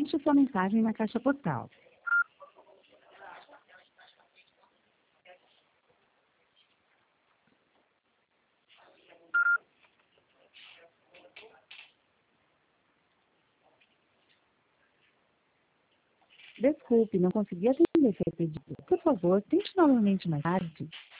Deixe sua mensagem na caixa postal. Desculpe, não consegui atender seu pedido. Por favor, tente novamente mais tarde.